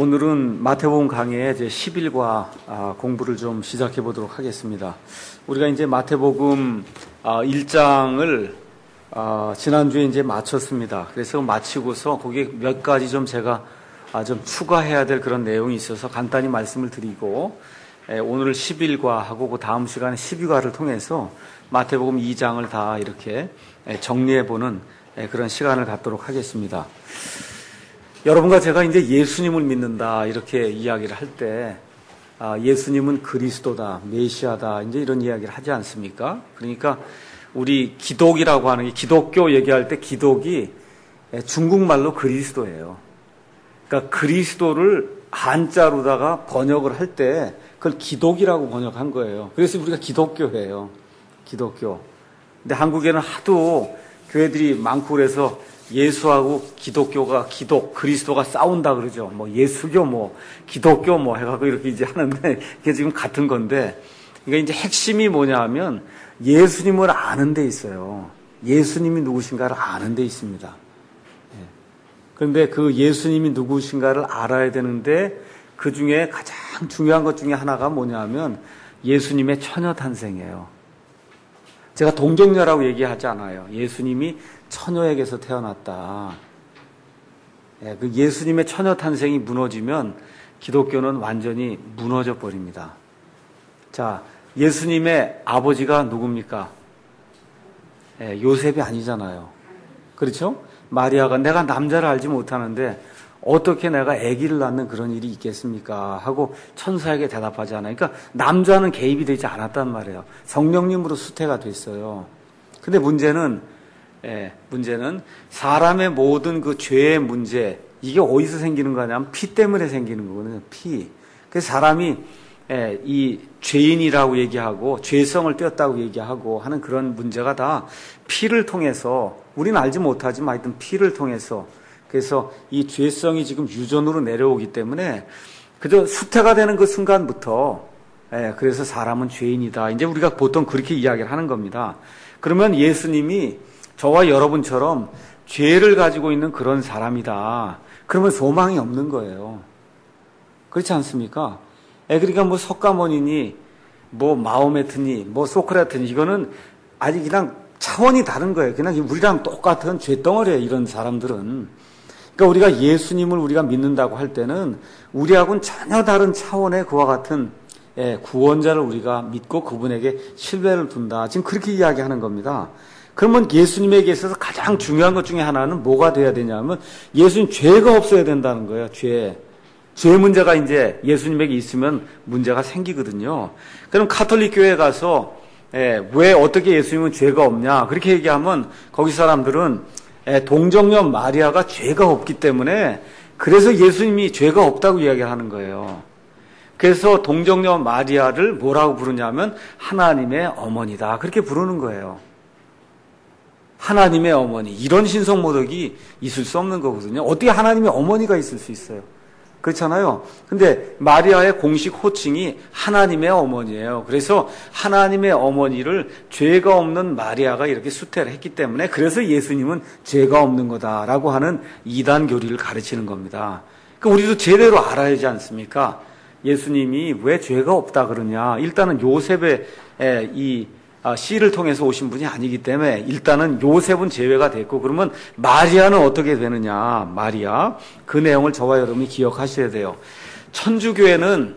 오늘은 마태복음 강의 제 10일과 공부를 좀 시작해 보도록 하겠습니다. 우리가 이제 마태복음 1장을 지난주에 이제 마쳤습니다. 그래서 마치고서 거기에 몇 가지 좀 제가 좀 추가해야 될 그런 내용이 있어서 간단히 말씀을 드리고, 오늘 10일과하고 그 다음 시간에 12과를 통해서 마태복음 2장을 다 이렇게 정리해 보는 그런 시간을 갖도록 하겠습니다. 여러분과 제가 이제 예수님을 믿는다 이렇게 이야기를 할 때 예수님은 그리스도다, 메시아다 이제 이런 이야기를 하지 않습니까? 그러니까 우리 기독이라고 하는 게, 기독교 얘기할 때 기독이 중국말로 그리스도예요. 그러니까 그리스도를 한자로다가 번역을 할 때 그걸 기독이라고 번역한 거예요. 그래서 우리가 기독교예요. 기독교. 근데 한국에는 하도 교회들이 많고 그래서 예수하고 기독교가, 그리스도가 싸운다 그러죠. 뭐 예수교, 뭐 기독교 뭐 해갖고 이렇게 이제 하는데 이게 지금 같은 건데, 그러니까 이제 핵심이 뭐냐 하면 예수님을 아는 데 있어요. 예수님이 누구신가를 아는 데 있습니다. 그런데 그 예수님이 누구신가를 알아야 되는데 그 중에 가장 중요한 것 중에 하나가 뭐냐 하면 예수님의 처녀 탄생이에요. 제가 동정녀라고 얘기하지 않아요. 예수님이 처녀에게서 태어났다. 그 예수님의 처녀 탄생이 무너지면 기독교는 완전히 무너져 버립니다. 자, 예수님의 아버지가 누굽니까? 요셉이 아니잖아요. 그렇죠? 마리아가 내가 남자를 알지 못하는데 어떻게 내가 아기를 낳는 그런 일이 있겠습니까? 하고 천사에게 대답하잖아요. 그러니까 남자는 개입이 되지 않았단 말이에요. 성령님으로 수태가 됐어요. 근데 문제는 사람의 모든 그 죄의 문제, 이게 어디서 생기는 거냐면 피 때문에 생기는 거거든요. 피. 그래서 사람이 이 죄인이라고 얘기하고 죄성을 띄었다고 얘기하고 하는 그런 문제가 다 피를 통해서, 우리는 알지 못하지만 하여튼 피를 통해서, 그래서 이 죄성이 지금 유전으로 내려오기 때문에 그저 수태가 되는 그 순간부터 그래서 사람은 죄인이다. 이제 우리가 보통 그렇게 이야기를 하는 겁니다. 그러면 예수님이 저와 여러분처럼 죄를 가지고 있는 그런 사람이다. 그러면 소망이 없는 거예요. 그렇지 않습니까? 그러니까 뭐 석가모니니 뭐 마호메트니 뭐 소크라테니 이거는 아직 그냥 차원이 다른 거예요. 그냥 우리랑 똑같은 죄덩어리예요, 이런 사람들은. 그러니까 우리가 예수님을 우리가 믿는다고 할 때는 우리하고는 전혀 다른 차원의 그와 같은 구원자를 우리가 믿고 그분에게 신뢰를 둔다. 지금 그렇게 이야기하는 겁니다. 그러면 예수님에게 있어서 가장 중요한 것 중에 하나는 뭐가 돼야 되냐면 예수님 죄가 없어야 된다는 거예요. 죄 문제가 이제 예수님에게 있으면 문제가 생기거든요. 그럼 가톨릭 교회에 가서 왜 어떻게 예수님은 죄가 없냐 그렇게 얘기하면 거기 사람들은 동정녀 마리아가 죄가 없기 때문에 그래서 예수님이 죄가 없다고 이야기하는 거예요. 그래서 동정녀 마리아를 뭐라고 부르냐면 하나님의 어머니다 그렇게 부르는 거예요. 하나님의 어머니, 이런 신성 모독이 있을 수 없는 거거든요. 어떻게 하나님의 어머니가 있을 수 있어요? 그렇잖아요. 근데 마리아의 공식 호칭이 하나님의 어머니예요. 그래서 하나님의 어머니를 죄가 없는 마리아가 이렇게 수태를 했기 때문에 그래서 예수님은 죄가 없는 거다라고 하는 이단 교리를 가르치는 겁니다. 그러니까 우리도 제대로 알아야지 않습니까? 예수님이 왜 죄가 없다 그러냐. 일단은 요셉의 이 씨를 통해서 오신 분이 아니기 때문에 일단은 요셉은 제외가 됐고, 그러면 마리아는 어떻게 되느냐. 마리아, 그 내용을 저와 여러분이 기억하셔야 돼요. 천주교회는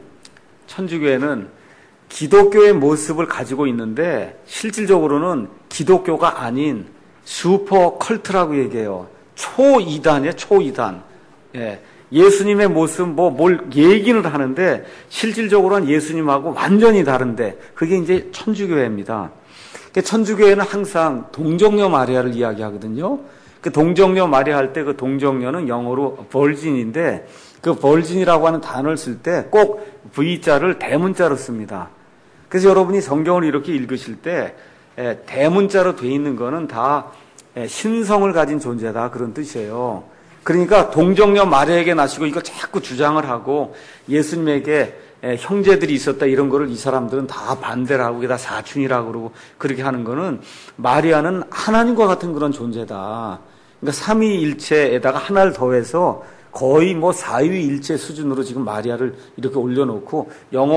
기독교의 모습을 가지고 있는데 실질적으로는 기독교가 아닌 슈퍼 컬트라고 얘기해요. 초이단이에요. 초이단. 예수님의 모습 뭘 얘기는 하는데 실질적으로는 예수님하고 완전히 다른데 그게 이제 천주교회입니다. 천주교회는 항상 동정녀 마리아를 이야기하거든요. 그 동정녀 마리아 할 때 그 동정녀는 영어로 벌진인데 그 벌진이라고 하는 단어를 쓸 때 꼭 V자를 대문자로 씁니다. 그래서 여러분이 성경을 이렇게 읽으실 때 대문자로 돼 있는 거는 다 신성을 가진 존재다 그런 뜻이에요. 그러니까 동정녀 마리아에게 나시고 이거 자꾸 주장을 하고 예수님에게 형제들이 있었다 이런 거를 이 사람들은 다 반대를 하고 다 사춘이라고 그러고 그렇게 하는 거는 마리아는 하나님과 같은 그런 존재다. 그러니까 삼위일체에다가 하나를 더해서 거의 뭐 사위일체 수준으로 지금 마리아를 이렇게 올려놓고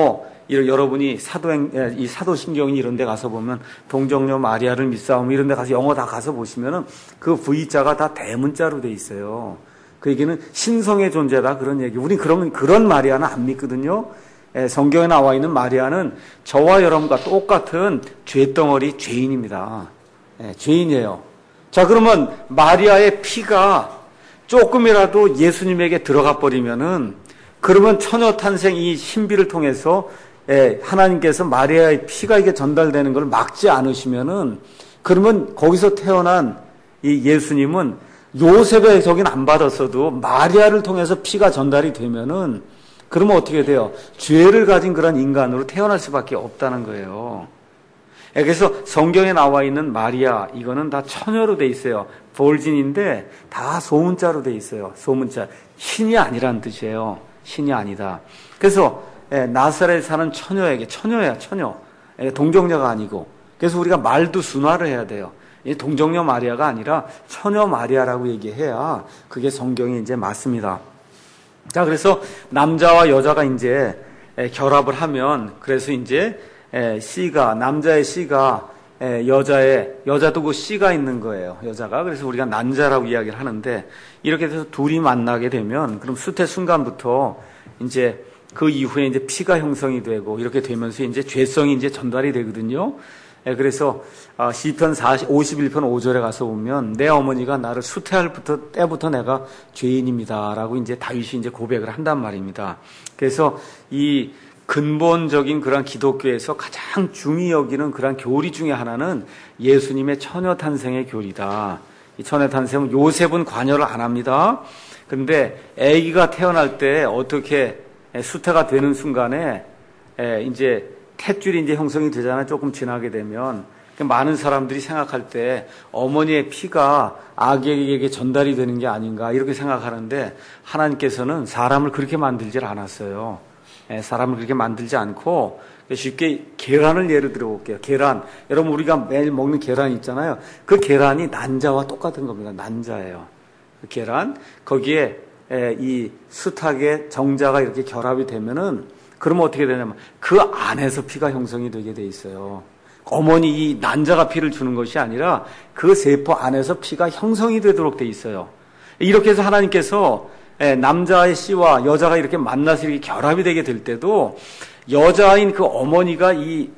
여러분이 이 사도신경이 이런 데 가서 보면 동정녀 마리아를 믿사오며 이런 데 가서 영어 다 가서 보시면은 그 V자가 다 대문자로 돼 있어요. 그 얘기는 신성의 존재다 그런 얘기. 우린 그런 마리아는 안 믿거든요. 성경에 나와 있는 마리아는 저와 여러분과 똑같은 죄덩어리 죄인입니다. 죄인이에요. 자, 그러면 마리아의 피가 조금이라도 예수님에게 들어가 버리면은 그러면 처녀 탄생 이 신비를 통해서 하나님께서 마리아의 피가 이게 전달되는 걸 막지 않으시면은 그러면 거기서 태어난 이 예수님은 요셉의 저긴 안 받았어도 마리아를 통해서 피가 전달이 되면은 그러면 어떻게 돼요? 죄를 가진 그런 인간으로 태어날 수밖에 없다는 거예요. 그래서 성경에 나와 있는 마리아 이거는 다 처녀로 돼 있어요. 볼진인데 다 소문자로 돼 있어요. 소문자. 신이 아니란 뜻이에요. 신이 아니다. 그래서 나사렛에 사는 처녀에게 처녀야 처녀. 동정녀가 아니고. 그래서 우리가 말도 순화를 해야 돼요. 동정녀 마리아가 아니라 처녀 마리아라고 얘기해야 그게 성경이 이제 맞습니다. 자, 그래서 남자와 여자가 이제 결합을 하면 그래서 이제 씨가 남자의 씨가 여자도 그 씨가 있는 거예요. 여자가. 그래서 우리가 난자라고 이야기를 하는데 이렇게 돼서 둘이 만나게 되면 그럼 수태 순간부터 이제 그 이후에 이제 피가 형성이 되고 이렇게 되면서 이제 죄성이 이제 전달이 되거든요. 그래서 시편 51편 5절에 가서 보면 내 어머니가 나를 수태할 때부터 내가 죄인입니다라고 이제 다윗이 이제 고백을 한단 말입니다. 그래서 이 근본적인 그런 기독교에서 가장 중히 여기는 그런 교리 중에 하나는 예수님의 처녀 탄생의 교리다. 이 처녀 탄생은 요셉은 관여를 안 합니다. 그런데 아기가 태어날 때 어떻게 수태가 되는 순간에 이제 탯줄이 이제 형성이 되잖아요. 조금 지나게 되면 많은 사람들이 생각할 때 어머니의 피가 아기에게 전달이 되는 게 아닌가 이렇게 생각하는데 하나님께서는 사람을 그렇게 만들질 않았어요. 사람을 그렇게 만들지 않고 쉽게 계란을 예를 들어볼게요. 계란. 여러분 우리가 매일 먹는 계란 있잖아요. 그 계란이 난자와 똑같은 겁니다. 난자예요. 그 계란. 거기에 이 수탉의 정자가 이렇게 결합이 되면은 그러면 어떻게 되냐면 그 안에서 피가 형성이 되게 돼 있어요. 어머니 이 난자가 피를 주는 것이 아니라 그 세포 안에서 피가 형성이 되도록 돼 있어요. 이렇게 해서 하나님께서 남자의 씨와 여자가 이렇게 만나서 이렇게 결합이 되게 될 때도 여자인 그 어머니가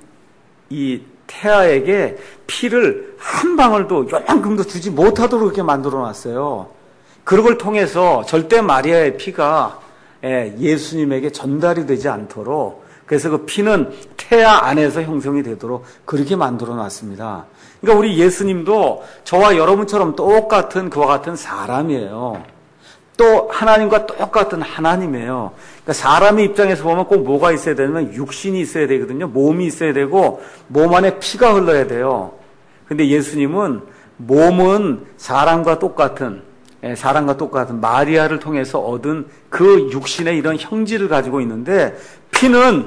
이 태아에게 피를 한 방울도 요만큼도 주지 못하도록 이렇게 만들어 놨어요. 그걸 통해서 절대 마리아의 피가 예수님에게 전달이 되지 않도록 그래서 그 피는 태아 안에서 형성이 되도록 그렇게 만들어 놨습니다. 그러니까 우리 예수님도 저와 여러분처럼 똑같은 그와 같은 사람이에요. 또 하나님과 똑같은 하나님이에요. 그러니까 사람의 입장에서 보면 꼭 뭐가 있어야 되냐면 육신이 있어야 되거든요. 몸이 있어야 되고 몸 안에 피가 흘러야 돼요. 근데 예수님은 몸은 사람과 똑같은 마리아를 통해서 얻은 그 육신의 이런 형질을 가지고 있는데 피는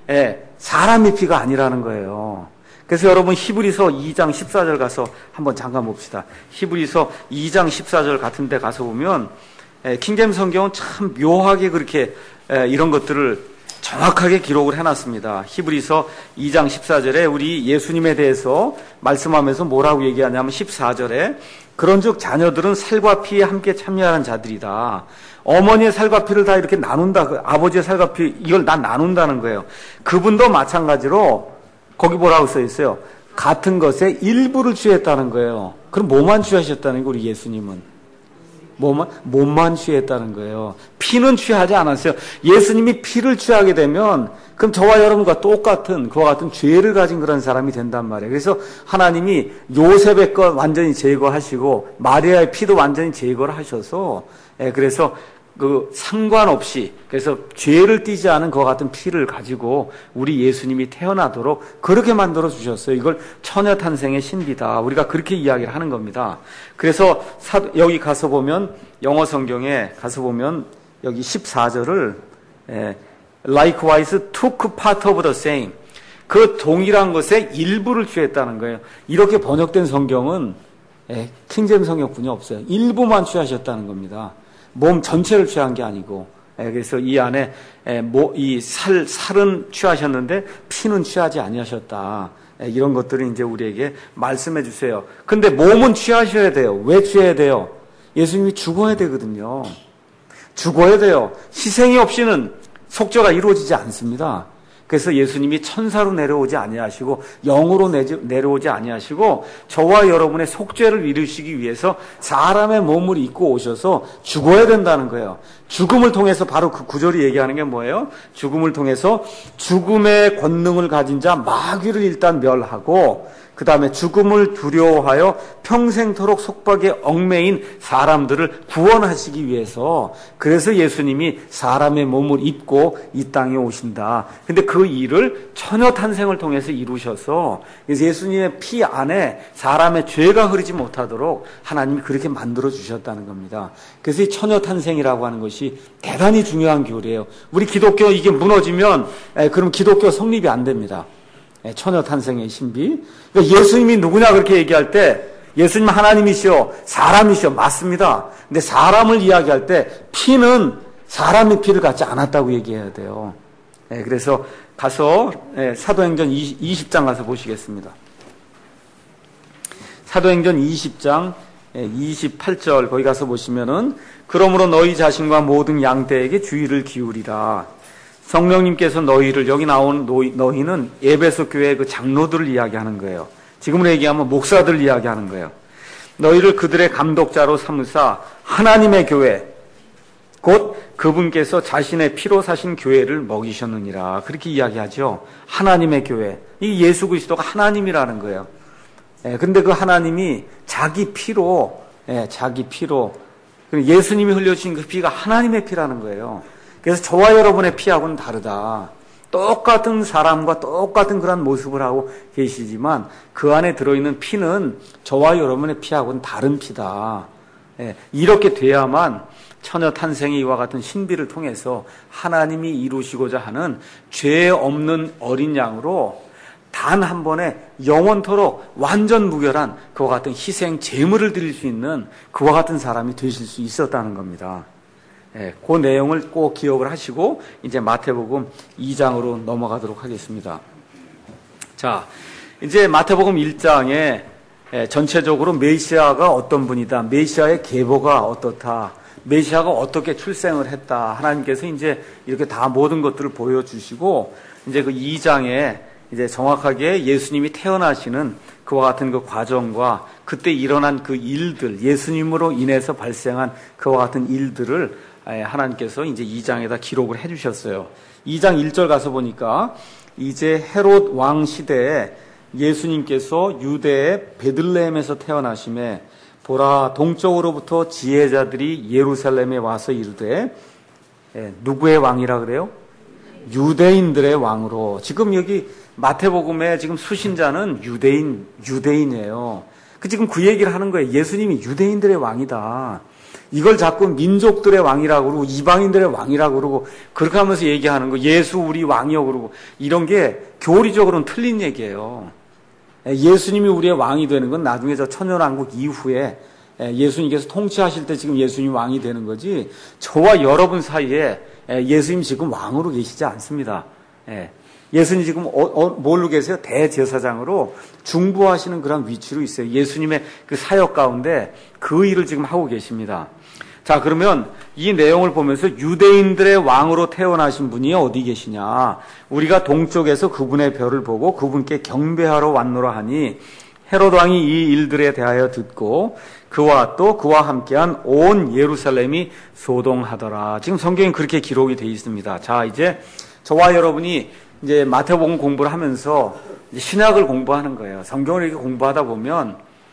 사람의 피가 아니라는 거예요. 그래서 여러분 히브리서 2장 14절 가서 한번 잠깐 봅시다. 히브리서 2장 14절 같은 데 가서 보면 킹제임스 성경은 참 묘하게 그렇게 이런 것들을 정확하게 기록을 해놨습니다. 히브리서 2장 14절에 우리 예수님에 대해서 말씀하면서 뭐라고 얘기하냐면 14절에 그런즉 자녀들은 살과 피에 함께 참여하는 자들이다. 어머니의 살과 피를 다 이렇게 나눈다. 아버지의 살과 피 이걸 다 나눈다는 거예요. 그분도 마찬가지로 거기 뭐라고 써 있어요? 같은 것에 일부를 취했다는 거예요. 그럼 뭐만 취하셨다는 거예요? 우리 예수님은. 몸만 취했다는 거예요. 피는 취하지 않았어요. 예수님이 피를 취하게 되면 그럼 저와 여러분과 똑같은 그와 같은 죄를 가진 그런 사람이 된단 말이에요. 그래서 하나님이 요셉의 것 완전히 제거하시고 마리아의 피도 완전히 제거를 하셔서 그래서 그 상관없이 그래서 죄를 띠지 않은 그와 같은 피를 가지고 우리 예수님이 태어나도록 그렇게 만들어 주셨어요. 이걸 처녀 탄생의 신비다. 우리가 그렇게 이야기를 하는 겁니다. 그래서 여기 가서 보면 영어 성경에 가서 보면 여기 14절을 likewise took part of the same 그 동일한 것에 일부를 취했다는 거예요. 이렇게 번역된 성경은 킹제임스 성경뿐이 없어요. 일부만 취하셨다는 겁니다. 몸 전체를 취한 게 아니고, 그래서 이 안에 이 살은 취하셨는데 피는 취하지 아니하셨다. 이런 것들을 이제 우리에게 말씀해 주세요. 근데 몸은 취하셔야 돼요. 왜 취해야 돼요? 예수님이 죽어야 되거든요. 죽어야 돼요. 희생이 없이는 속죄가 이루어지지 않습니다. 그래서 예수님이 천사로 내려오지 아니하시고 영으로 내려오지 아니하시고 저와 여러분의 속죄를 이루시기 위해서 사람의 몸을 입고 오셔서 죽어야 된다는 거예요. 죽음을 통해서 바로 그 구절이 얘기하는 게 뭐예요? 죽음을 통해서 죽음의 권능을 가진 자 마귀를 일단 멸하고 그 다음에 죽음을 두려워하여 평생토록 속박에 얽매인 사람들을 구원하시기 위해서 그래서 예수님이 사람의 몸을 입고 이 땅에 오신다. 근데 그 일을 처녀 탄생을 통해서 이루셔서 그래서 예수님의 피 안에 사람의 죄가 흐르지 못하도록 하나님이 그렇게 만들어 주셨다는 겁니다. 그래서 이 처녀 탄생이라고 하는 것이 대단히 중요한 교리예요. 우리 기독교 이게 무너지면 그럼 기독교 성립이 안 됩니다. 처녀 탄생의 신비. 그러니까 예수님이 누구냐 그렇게 얘기할 때 예수님 하나님이시오 사람이시오 맞습니다. 근데 사람을 이야기할 때 피는 사람의 피를 갖지 않았다고 얘기해야 돼요. 그래서 가서 사도행전 20장 가서 보시겠습니다. 사도행전 20장 28절 거기 가서 보시면은 그러므로 너희 자신과 모든 양떼에게 주의를 기울이라. 성령님께서 너희를 여기 나온 너희는 에베소 교회의 그 장로들을 이야기하는 거예요. 지금으로 얘기하면 목사들을 이야기하는 거예요. 너희를 그들의 감독자로 삼으사 하나님의 교회 곧 그분께서 자신의 피로 사신 교회를 먹이셨느니라. 그렇게 이야기하죠. 하나님의 교회. 이 예수 그리스도가 하나님이라는 거예요. 근데 그 하나님이 자기 피로 예수님이 흘려주신 그 피가 하나님의 피라는 거예요. 그래서 저와 여러분의 피하고는 다르다. 똑같은 사람과 똑같은 그런 모습을 하고 계시지만 그 안에 들어있는 피는 저와 여러분의 피하고는 다른 피다. 이렇게 돼야만 처녀 탄생의 이와 같은 신비를 통해서 하나님이 이루시고자 하는 죄 없는 어린 양으로 단 한 번에 영원토록 완전 무결한 그와 같은 희생 제물을 드릴 수 있는 그와 같은 사람이 되실 수 있었다는 겁니다. 그 내용을 꼭 기억을 하시고 이제 마태복음 2장으로 넘어가도록 하겠습니다. 자, 이제 마태복음 1장에 전체적으로 메시아가 어떤 분이다, 메시아의 계보가 어떻다, 메시아가 어떻게 출생을 했다, 하나님께서 이제 이렇게 다 모든 것들을 보여주시고 이제 그 2장에 이제 정확하게 예수님이 태어나시는 그와 같은 그 과정과 그때 일어난 그 일들, 예수님으로 인해서 발생한 그와 같은 일들을 하나님께서 이제 2장에다 기록을 해주셨어요. 2장 1절 가서 보니까 이제 헤롯 왕 시대에 예수님께서 유대의 베들레헴에서 태어나심에 보라 동쪽으로부터 지혜자들이 예루살렘에 와서 이르되 누구의 왕이라 그래요? 유대인들의 왕으로. 지금 여기 마태복음에 지금 수신자는 유대인이에요. 지금 그 얘기를 하는 거예요. 예수님이 유대인들의 왕이다. 이걸 자꾸 민족들의 왕이라고 그러고 이방인들의 왕이라고 그러고 그렇게 하면서 얘기하는 거, 예수 우리 왕이요 그러고 이런 게 교리적으로는 틀린 얘기예요. 예수님이 우리의 왕이 되는 건 나중에 저 천년왕국 이후에 예수님께서 통치하실 때 지금 예수님 왕이 되는 거지, 저와 여러분 사이에 예수님 지금 왕으로 계시지 않습니다. 예수님 지금 뭘로 계세요? 대제사장으로 중보하시는 그런 위치로 있어요. 예수님의 그 사역 가운데 그 일을 지금 하고 계십니다. 자, 그러면 이 내용을 보면서 유대인들의 왕으로 태어나신 분이 어디 계시냐? 우리가 동쪽에서 그분의 별을 보고 그분께 경배하러 왔노라 하니 헤롯 왕이 이 일들에 대하여 듣고 그와 또 그와 함께한 온 예루살렘이 소동하더라. 지금 성경에 그렇게 기록이 되어 있습니다. 자, 이제 저와 여러분이 이제 마태복음 공부를 하면서 신약을 공부하는 거예요. 성경을 이렇게 공부하다 보면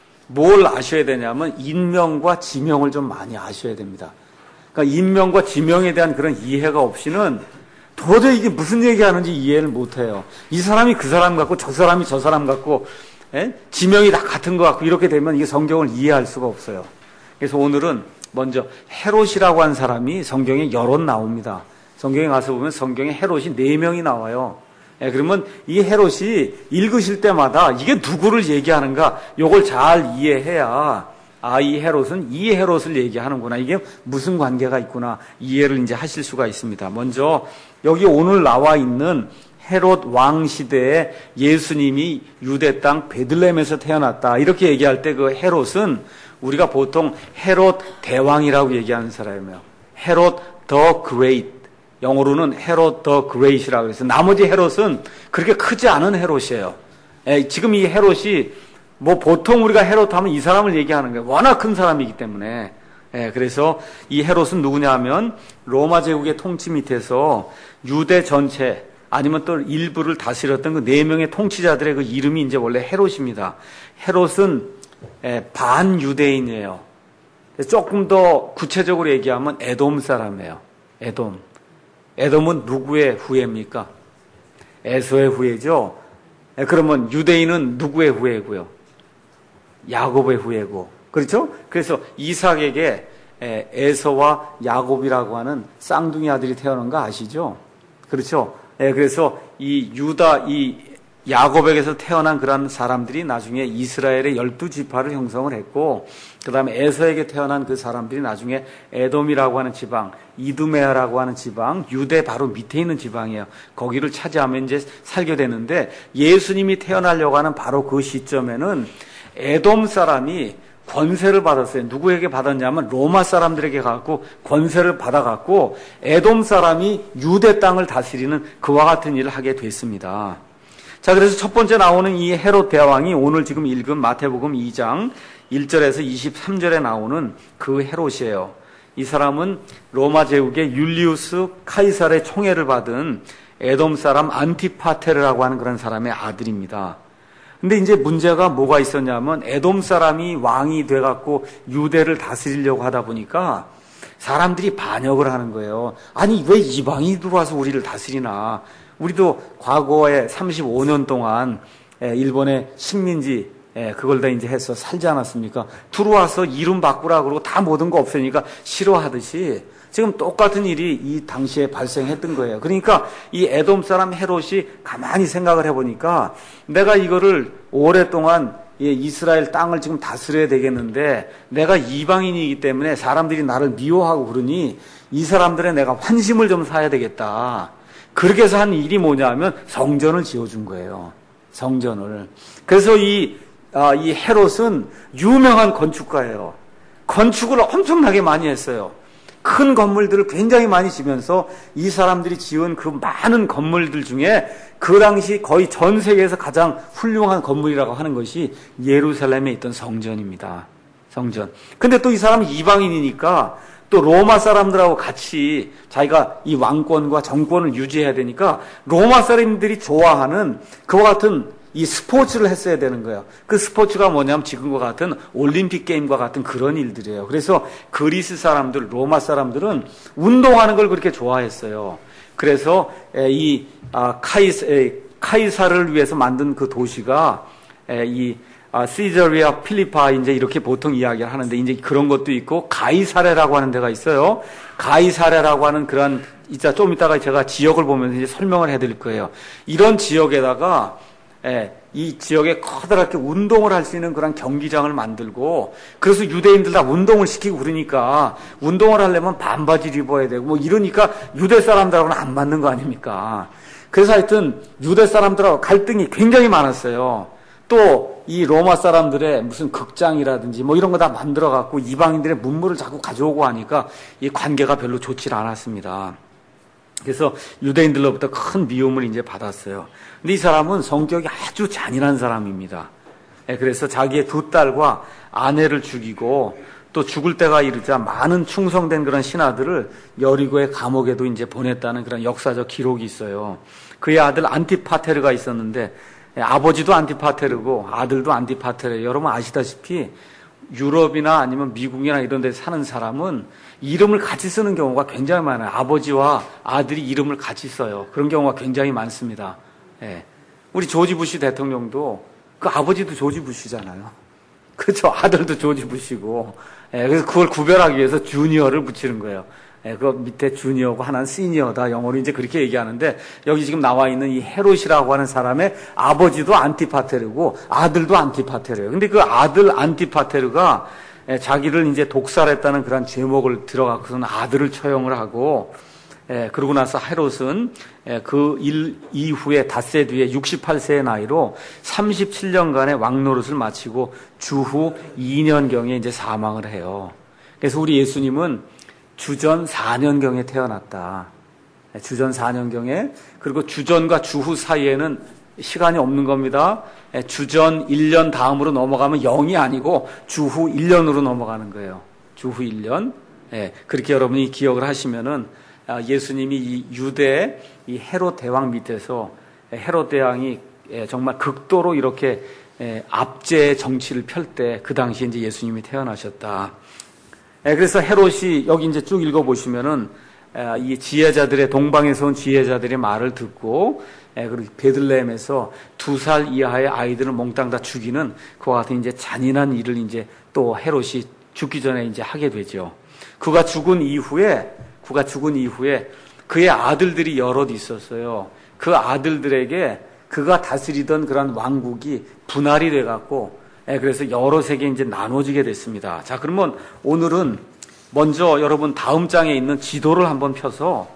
뭘 아셔야 되냐면 인명과 지명을 좀 많이 아셔야 됩니다. 그러니까 인명과 지명에 대한 그런 이해가 없이는 도저히 이게 무슨 얘기하는지 이해를 못해요. 이 사람이 그 사람 같고 저 사람이 저 사람 같고 지명이 다 같은 것 같고 이렇게 되면 이게 성경을 이해할 수가 없어요. 그래서 오늘은 먼저 헤롯이라고 한 사람이 성경에 여럿 나옵니다. 성경에 가서 보면 성경에 헤롯이 4명이 나와요. 그러면 이 헤롯이 읽으실 때마다 이게 누구를 얘기하는가 요걸 잘 이해해야 이 헤롯은 이 헤롯을 얘기하는구나. 이게 무슨 관계가 있구나. 이해를 이제 하실 수가 있습니다. 먼저 여기 오늘 나와 있는 헤롯 왕 시대에 예수님이 유대 땅 베들레헴에서 태어났다. 이렇게 얘기할 때 그 헤롯은 우리가 보통 헤롯 대왕이라고 얘기하는 사람이에요. 헤롯 더 그레이트. 영어로는 헤롯 더 그레이트라고 해서 나머지 헤롯은 그렇게 크지 않은 헤롯이에요. 지금 이 헤롯이 뭐 보통 우리가 헤롯 하면 이 사람을 얘기하는 거예요. 워낙 큰 사람이기 때문에. 그래서 이 헤롯은 누구냐 하면 로마 제국의 통치 밑에서 유대 전체 아니면 또 일부를 다스렸던 그 4명의 통치자들의 그 이름이 이제 원래 헤롯입니다. 헤롯은 반유대인이에요. 조금 더 구체적으로 얘기하면 에돔 사람이에요. 에돔은 누구의 후예입니까? 에서의 후예죠. 그러면 유대인은 누구의 후예고요? 야곱의 후예고. 그렇죠? 그래서 이삭에게 에서와 야곱이라고 하는 쌍둥이 아들이 태어난 거 아시죠? 그렇죠? 그래서 이 야곱에게서 태어난 그런 사람들이 나중에 이스라엘의 12지파를 형성을 했고, 그 다음에 에서에게 태어난 그 사람들이 나중에 에돔이라고 하는 지방, 이두메아라고 하는 지방, 유대 바로 밑에 있는 지방이에요. 거기를 차지하면 이제 살게 되는데, 예수님이 태어나려고 하는 바로 그 시점에는 에돔 사람이 권세를 받았어요. 누구에게 받았냐면 로마 사람들에게 갖고 권세를 받아갖고 에돔 사람이 유대 땅을 다스리는 그와 같은 일을 하게 됐습니다. 자, 그래서 첫 번째 나오는 이 헤롯 대왕이 오늘 지금 읽은 마태복음 2장 1절에서 23절에 나오는 그 헤롯이에요. 이 사람은 로마 제국의 율리우스 카이사르의 총애를 받은 에돔 사람 안티파테르라고 하는 그런 사람의 아들입니다. 근데 이제 문제가 뭐가 있었냐면 에돔 사람이 왕이 돼갖고 유대를 다스리려고 하다 보니까 사람들이 반역을 하는 거예요. 아니 왜 이방인이 들어와서 우리를 다스리나. 우리도 과거에 35년 동안 일본의 식민지 그걸 다 이제 해서 살지 않았습니까? 들어와서 이름 바꾸라 그러고 다 모든 거 없애니까 싫어하듯이 지금 똑같은 일이 이 당시에 발생했던 거예요. 그러니까 이 에돔 사람 헤롯이 가만히 생각을 해보니까 내가 이거를 오랫동안 이스라엘 땅을 지금 다스려야 되겠는데 내가 이방인이기 때문에 사람들이 나를 미워하고 그러니 이 사람들의 내가 환심을 좀 사야 되겠다. 그렇게 해서 한 일이 뭐냐 하면 성전을 지어준 거예요. 성전을. 그래서 이 헤롯은 유명한 건축가예요. 건축을 엄청나게 많이 했어요. 큰 건물들을 굉장히 많이 지면서 이 사람들이 지은 그 많은 건물들 중에 그 당시 거의 전 세계에서 가장 훌륭한 건물이라고 하는 것이 예루살렘에 있던 성전입니다. 성전. 근데 또 이 사람은 이방인이니까 또 로마 사람들하고 같이 자기가 이 왕권과 정권을 유지해야 되니까 로마 사람들이 좋아하는 그와 같은 이 스포츠를 했어야 되는 거예요. 그 스포츠가 뭐냐면 지금과 같은 올림픽 게임과 같은 그런 일들이에요. 그래서 그리스 사람들, 로마 사람들은 운동하는 걸 그렇게 좋아했어요. 그래서 이 카이사를 위해서 만든 그 도시가 시저리아 필리파 이제 이렇게 보통 이야기를 하는데 이제 그런 것도 있고 가이사레라고 하는 데가 있어요. 가이사레라고 하는 그런 이따 좀 이따가 제가 지역을 보면서 이제 설명을 해드릴 거예요. 이런 지역에다가 이 지역에 커다랗게 운동을 할 수 있는 그런 경기장을 만들고 그래서 유대인들 다 운동을 시키고 그러니까 운동을 하려면 반바지를 입어야 되고 뭐 이러니까 유대 사람들하고는 안 맞는 거 아닙니까? 그래서 하여튼 유대 사람들하고 갈등이 굉장히 많았어요. 또 이 로마 사람들의 무슨 극장이라든지 뭐 이런 거 다 만들어 갖고 이방인들의 문물을 자꾸 가져오고 하니까 이 관계가 별로 좋지 않았습니다. 그래서 유대인들로부터 큰 미움을 이제 받았어요. 근데 이 사람은 성격이 아주 잔인한 사람입니다. 그래서 자기의 2딸과 아내를 죽이고 또 죽을 때가 이르자 많은 충성된 그런 신하들을 여리고의 감옥에도 이제 보냈다는 그런 역사적 기록이 있어요. 그의 아들 안티파테르가 있었는데 아버지도 안티파테르고 아들도 안티파테르예요. 여러분 아시다시피 유럽이나 아니면 미국이나 이런 데 사는 사람은 이름을 같이 쓰는 경우가 굉장히 많아요. 아버지와 아들이 이름을 같이 써요. 그런 경우가 굉장히 많습니다. 우리 조지 부시 대통령도 그 아버지도 조지 부시잖아요. 그렇죠. 아들도 조지 부시고. 그래서 그걸 구별하기 위해서 주니어를 붙이는 거예요. 그 밑에 주니어고 하나는 시니어다. 영어로 이제 그렇게 얘기하는데 여기 지금 나와 있는 이 헤롯이라고 하는 사람의 아버지도 안티파테르고 아들도 안티파테르예요. 근데 그 아들 안티파테르가 자기를 이제 독살했다는 그런 죄목을 들어갖고서는 아들을 처형을 하고, 그러고 나서 헤롯은 그 일 이후에 닷새 뒤에 68세의 나이로 37년간의 왕노릇을 마치고 주후 2년경에 이제 사망을 해요. 그래서 우리 예수님은 주전 4년경에 태어났다. 주전 4년경에, 그리고 주전과 주후 사이에는 시간이 없는 겁니다. 주전 1년 다음으로 넘어가면 0이 아니고 주후 1년으로 넘어가는 거예요. 주후 1년. 그렇게 여러분이 기억을 하시면은 예수님이 이 유대 이 헤롯 대왕 밑에서 헤롯 대왕이 정말 극도로 이렇게 압제의 정치를 펼 때 그 당시에 이제 예수님이 태어나셨다. 그래서 헤롯이 여기 이제 쭉 읽어보시면은 이 지혜자들의 동방에서 온 지혜자들의 말을 듣고 그리고 베들레헴에서 2살 이하의 아이들을 몽땅 다 죽이는 그와 같은 이제 잔인한 일을 이제 또 헤롯이 죽기 전에 이제 하게 되죠. 그가 죽은 이후에 그의 아들들이 여럿 있었어요. 그 아들들에게 그가 다스리던 그런 왕국이 분할이 돼갖고 그래서 여럿에게 이제 나눠지게 됐습니다. 자, 그러면 오늘은 먼저 여러분 다음 장에 있는 지도를 한번 펴서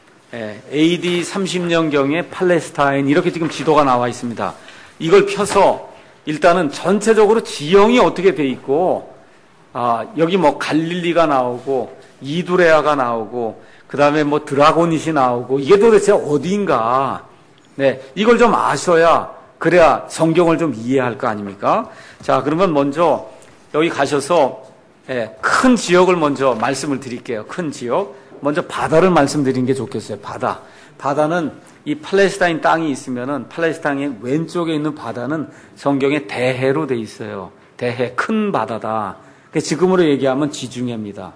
AD 30년경에 팔레스타인 이렇게 지금 지도가 나와 있습니다. 이걸 펴서 일단은 전체적으로 지형이 어떻게 돼 있고 여기 뭐 갈릴리가 나오고 이두레아가 나오고 그 다음에 뭐 드라고닛이 나오고 이게 도대체 어디인가? 이걸 좀 아셔야 그래야 성경을 좀 이해할 거 아닙니까? 자, 그러면 먼저 여기 가셔서 큰 지역을 먼저 말씀을 드릴게요. 큰 지역. 먼저 바다를 말씀드리는 게 좋겠어요. 바다는 이 팔레스타인 땅이 있으면은 팔레스타인의 왼쪽에 있는 바다는 성경에 대해로 돼 있어요. 대해, 큰 바다다. 지금으로 얘기하면 지중해입니다.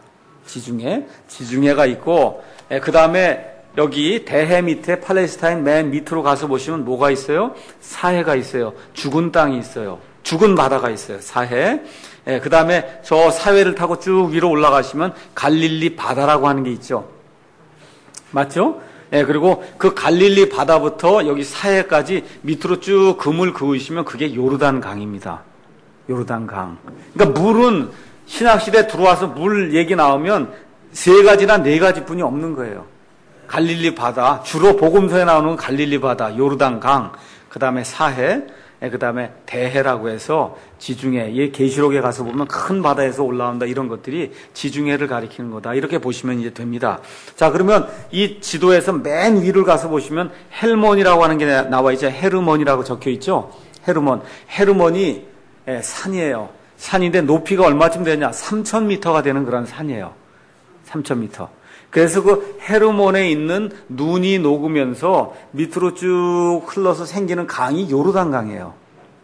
지중해가 있고, 그 다음에 여기 대해 밑에 팔레스타인 맨 밑으로 가서 보시면 뭐가 있어요? 사해가 있어요. 죽은 땅이 있어요. 죽은 바다가 있어요. 사해. 그 다음에 저 사해를 타고 쭉 위로 올라가시면 갈릴리 바다라고 하는 게 있죠. 맞죠? 그리고 그 갈릴리 바다부터 여기 사해까지 밑으로 쭉 금을 그으시면 그게 요르단 강입니다. 요르단 강. 그러니까 물은 신학시대에 들어와서 물 얘기 나오면 3가지나 4가지 뿐이 없는 거예요. 갈릴리 바다, 주로 복음서에 나오는 갈릴리 바다, 요르단 강, 그 다음에 사해, 그 다음에 대해라고 해서 지중해, 이 계시록에 가서 보면 큰 바다에서 올라온다 이런 것들이 지중해를 가리키는 거다. 이렇게 보시면 이제 됩니다. 자, 그러면 이 지도에서 맨 위를 가서 보시면 헬몬이라고 하는 게 나와 있죠. 헤르몬이라고 적혀 있죠. 헤르몬이 산이에요. 산인데 높이가 얼마쯤 되냐? 3,000m가 되는 그런 산이에요. 3,000m. 그래서 그 헤르몬에 있는 눈이 녹으면서 밑으로 쭉 흘러서 생기는 강이 요르단 강이에요.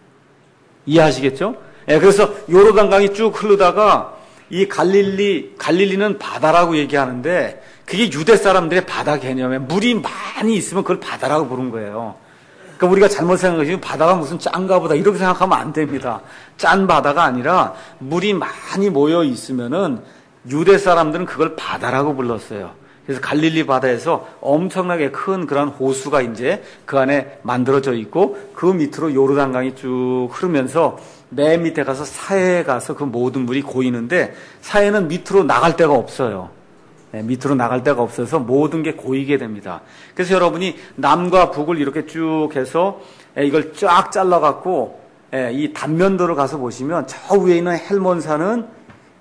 이해하시겠죠? 그래서 요르단 강이 쭉 흐르다가 이 갈릴리는 바다라고 얘기하는데 그게 유대 사람들의 바다 개념에 물이 많이 있으면 그걸 바다라고 부른 거예요. 그러니까 우리가 잘못 생각하시면 바다가 무슨 짠가 보다 이렇게 생각하면 안 됩니다. 짠 바다가 아니라 물이 많이 모여 있으면은 유대 사람들은 그걸 바다라고 불렀어요. 그래서 갈릴리 바다에서 엄청나게 큰 그런 호수가 이제 그 안에 만들어져 있고 그 밑으로 요르단강이 쭉 흐르면서 맨 밑에 가서 사해에 가서 그 모든 물이 고이는데 사해는 밑으로 나갈 데가 없어요. 밑으로 나갈 데가 없어서 모든 게 고이게 됩니다. 그래서 여러분이 남과 북을 이렇게 쭉 해서 이걸 쫙 잘라갖고 이 단면도를 가서 보시면 저 위에 있는 헬몬산은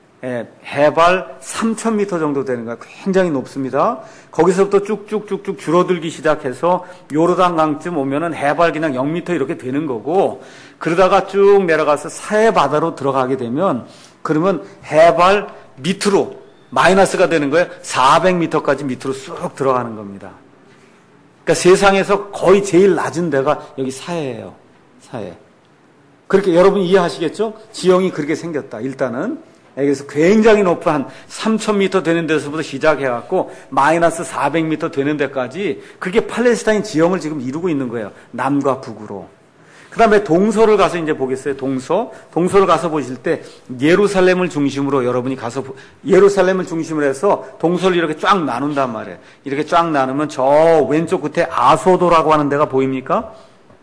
해발 3,000m 정도 되는 거예요. 굉장히 높습니다. 거기서부터 쭉쭉쭉쭉 줄어들기 시작해서 요르단강쯤 오면은 해발 그냥 0m 이렇게 되는 거고 그러다가 쭉 내려가서 사해 바다로 들어가게 되면 그러면 해발 밑으로 마이너스가 되는 거예요. 400m까지 밑으로 쑥 들어가는 겁니다. 그러니까 세상에서 거의 제일 낮은 데가 여기 사해예요. 사해. 그렇게 여러분 이해하시겠죠? 지형이 그렇게 생겼다. 일단은 그래서 굉장히 높은 한 3,000m 되는 데서부터 시작해갖고 마이너스 400m 되는 데까지 그게 팔레스타인 지형을 지금 이루고 있는 거예요. 남과 북으로. 그 다음에 동서를 가서 이제 보겠어요. 동서를 가서 보실 때 예루살렘을 중심으로 여러분이 가서 예루살렘을 중심으로 해서 동서를 이렇게 쫙 나눈단 말이에요. 이렇게 쫙 나누면 저 왼쪽 끝에 아소도라고 하는 데가 보입니까?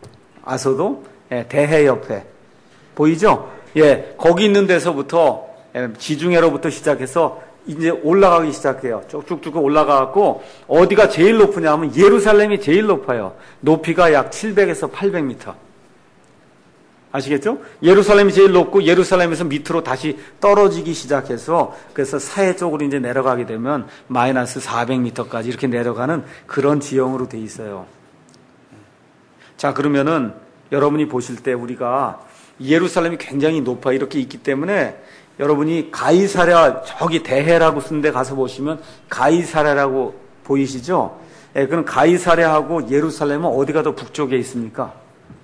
아소도? 대해 옆에. 보이죠? 거기 있는 데서부터 지중해로부터 시작해서 이제 올라가기 시작해요. 쭉쭉쭉 올라가고 어디가 제일 높으냐 하면 예루살렘이 제일 높아요. 높이가 약 700에서 800m. 아시겠죠? 예루살렘이 제일 높고 예루살렘에서 밑으로 다시 떨어지기 시작해서 그래서 사해 쪽으로 이제 내려가게 되면 마이너스 400m까지 이렇게 내려가는 그런 지형으로 돼 있어요. 자, 그러면은 여러분이 보실 때 우리가 예루살렘이 굉장히 높아 이렇게 있기 때문에 여러분이 가이사랴 저기 대해라고 쓴 데 가서 보시면 가이사랴라고 보이시죠? 예, 그럼 가이사랴하고 예루살렘은 어디가 더 북쪽에 있습니까?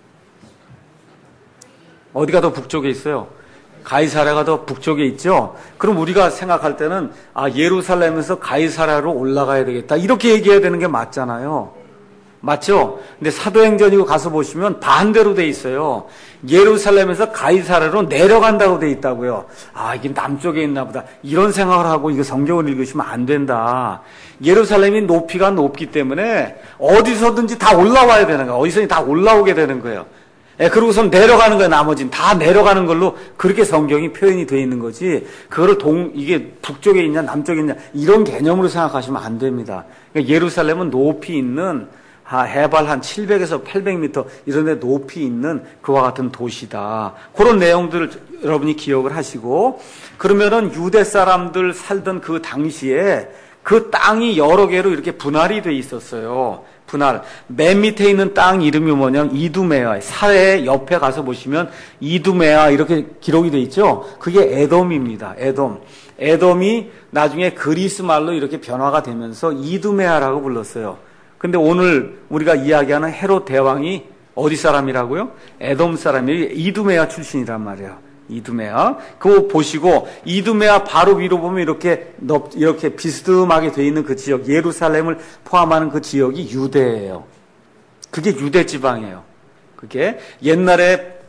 어디가 더 북쪽에 있어요? 가이사랴가 더 북쪽에 있죠? 그럼 우리가 생각할 때는 예루살렘에서 가이사랴로 올라가야 되겠다 이렇게 얘기해야 되는 게 맞잖아요. 맞죠? 근데 사도행전이고 가서 보시면 반대로 돼 있어요. 예루살렘에서 가이사랴로 내려간다고 돼 있다고요. 이게 남쪽에 있나 보다. 이런 생각을 하고 이거 성경을 읽으시면 안 된다. 예루살렘이 높이가 높기 때문에 어디서든지 다 올라와야 되는 거예요. 어디서든지 다 올라오게 되는 거예요. 그러고선 내려가는 거예요. 나머지는 다 내려가는 걸로 그렇게 성경이 표현이 되어 있는 거지. 그거를 이게 북쪽에 있냐 남쪽에 있냐 이런 개념으로 생각하시면 안 됩니다. 그러니까 예루살렘은 높이 있는 해발 한 700에서 800m 이런 데 높이 있는 그와 같은 도시다. 그런 내용들을 여러분이 기억을 하시고 그러면은 유대 사람들 살던 그 당시에 그 땅이 여러 개로 이렇게 분할이 돼 있었어요. 분할. 맨 밑에 있는 땅 이름이 뭐냐면 이두메아. 사해 옆에 가서 보시면 이두메아 이렇게 기록이 돼 있죠. 그게 에돔입니다. 에돔. 에돔이 나중에 그리스 말로 이렇게 변화가 되면서 이두메아라고 불렀어요. 근데 오늘 우리가 이야기하는 헤롯 대왕이 어디 사람이라고요? 에돔 사람이 이두메아 출신이란 말이에요. 이두메아. 그거 보시고 이두메아 바로 위로 보면 이렇게 비스듬하게 돼 있는 그 지역, 예루살렘을 포함하는 그 지역이 유대예요. 그게 유대 지방이에요. 그게 옛날에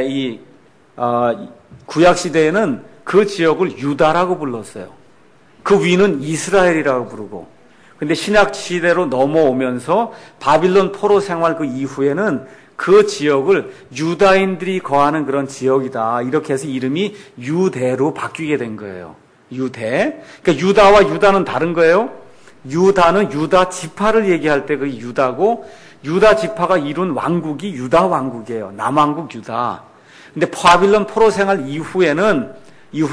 구약 시대에는 그 지역을 유다라고 불렀어요. 그 위는 이스라엘이라고 부르고. 근데 신약 시대로 넘어오면서 바빌론 포로 생활 그 이후에는 그 지역을 유다인들이 거하는 그런 지역이다. 이렇게 해서 이름이 유대로 바뀌게 된 거예요. 유대. 그러니까 유다와 유다는 다른 거예요. 유다는 유다 지파를 얘기할 때 그 유다고 유다 지파가 이룬 왕국이 유다 왕국이에요. 남왕국 유다. 근데 바빌론 포로 생활 이후에는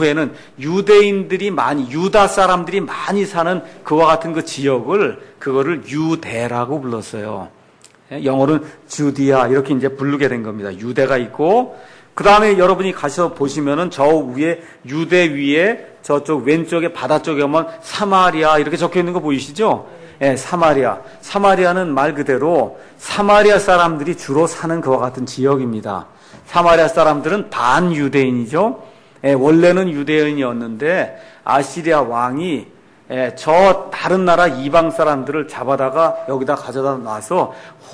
유대인들이 유다 사람들이 많이 사는 그와 같은 그 그거를 유대라고 불렀어요. 영어로는 주디아 이렇게 이제 부르게 된 겁니다. 유대가 있고, 그 다음에 여러분이 가서 보시면은 저 위에, 유대 위에 저쪽 왼쪽에 바다 쪽에 오면 사마리아 이렇게 적혀 있는 거 보이시죠? 예, 사마리아. 사마리아는 말 그대로 사마리아 사람들이 주로 사는 그와 같은 지역입니다. 사마리아 사람들은 반유대인이죠. 원래는 유대인이었는데 아시리아 왕이 저 다른 나라 이방 사람들을 잡아다가 여기다 가져다 놔서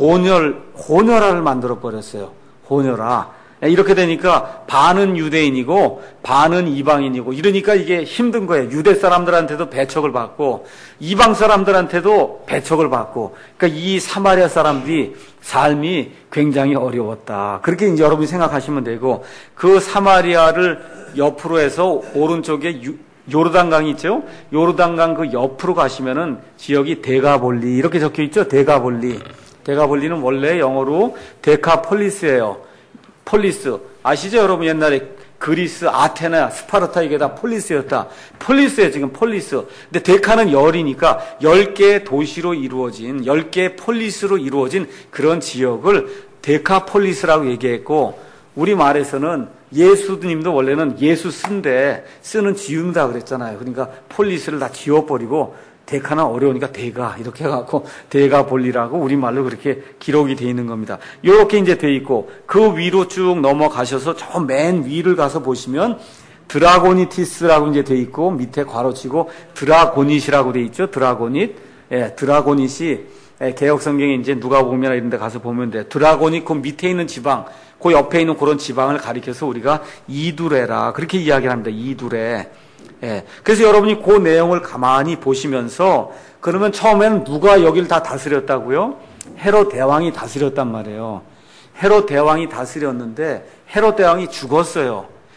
혼혈아를 만들어 버렸어요. 혼혈아. 이렇게 되니까 반은 유대인이고 반은 이방인이고 이러니까 이게 힘든 거예요. 유대 사람들한테도 배척을 받고 이방 사람들한테도 배척을 받고, 그러니까 이 사마리아 사람들이 삶이 굉장히 어려웠다. 그렇게 이제 여러분이 생각하시면 되고, 그 사마리아를 옆으로 해서 오른쪽에 요르단강이 있죠? 요르단강 그 옆으로 가시면은 지역이 데가볼리 이렇게 적혀 있죠? 데가볼리. 데가볼리는 원래 영어로 데카폴리스예요. 폴리스. 아시죠? 여러분 옛날에 그리스, 아테네, 스파르타 이게 다 폴리스였다. 폴리스예요, 지금 폴리스. 근데 데카는 열이니까 10개의 도시로 이루어진, 10개의 폴리스로 이루어진 그런 지역을 데카폴리스라고 얘기했고, 우리말에서는 예수님도 원래는 예수 쓰는 지운다 그랬잖아요. 그러니까 폴리스를 다 지워버리고 데카는 어려우니까 데가 이렇게 해갖고 데가볼리라고 우리말로 그렇게 기록이 돼 있는 겁니다. 이렇게 이제 돼 있고, 그 위로 쭉 넘어가셔서 저 맨 위를 가서 보시면 드라고니티스라고 이제 돼 있고, 밑에 괄호치고 드라고닛이라고 돼 있죠. 드라고닛. 드라고닛이 개혁 성경에 이제 누가복음이나 이런 데 가서 보면 돼. 드라고닛 그 밑에 있는 지방, 그 옆에 있는 그런 지방을 가리켜서 우리가 이두레라 그렇게 이야기를 합니다. 이두레. 그래서 여러분이 그 내용을 가만히 보시면서, 그러면 처음에는 누가 여기를 다 다스렸다고요? 헤롯 대왕이 다스렸단 말이에요. 헤롯 대왕이 다스렸는데 헤롯 대왕이 죽었어요.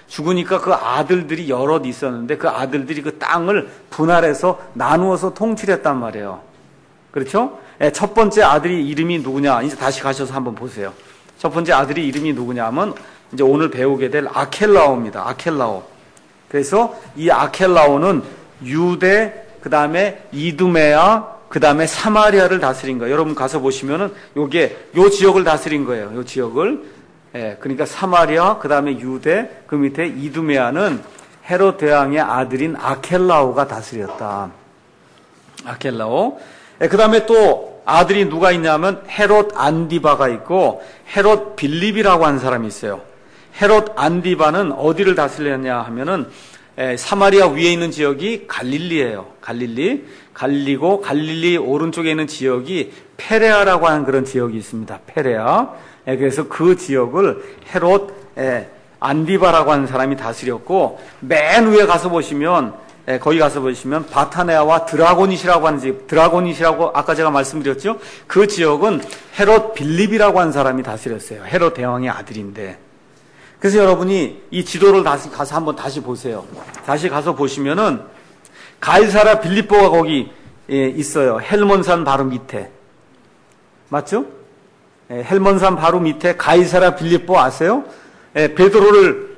죽으니까 그 아들들이 여럿 있었는데 그 아들들이 그 땅을 분할해서 나누어서 통치했단 말이에요. 그렇죠? 첫 번째 아들이 이름이 누구냐? 이제 다시 가셔서 한번 보세요. 첫 번째 아들이 이름이 누구냐면 이제 오늘 배우게 될 아켈라오입니다. 아켈라오. 그래서 이 아켈라오는 유대, 그 다음에 이두메아, 그 다음에 사마리아를 다스린 거예요. 여러분 가서 보시면은 요 지역을 다스린 거예요. 요 지역을. 그러니까 사마리아, 그 다음에 유대, 그 밑에 이두메아는 헤롯 대왕의 아들인 아켈라오가 다스렸다. 아켈라오. 그 다음에 또 아들이 누가 있냐면 헤롯 안디바가 있고 헤롯 빌립이라고 하는 사람이 있어요. 헤롯 안디바는 어디를 다스렸냐 하면은 사마리아 위에 있는 지역이 갈릴리예요. 갈릴리고 갈릴리 오른쪽에 있는 지역이 페레아라고 하는 그런 지역이 있습니다. 페레아. 그래서 그 지역을 헤롯 안디바라고 하는 사람이 다스렸고 맨 위에 가서 보시면 거기 가서 보시면 바타네아와 드라고닛이라고 하는 지역, 드라고닛이라고 아까 제가 말씀드렸죠. 그 지역은 헤롯 빌립이라고 하는 사람이 다스렸어요. 헤롯 대왕의 아들인데. 그래서 여러분이 이 지도를 다시 가서 한번 다시 보세요. 다시 가서 보시면은 가이사라 빌립보가 거기 있어요. 헬몬산 바로 밑에. 맞죠? 헬몬산 바로 밑에 가이사라 빌립보 아세요? 베드로를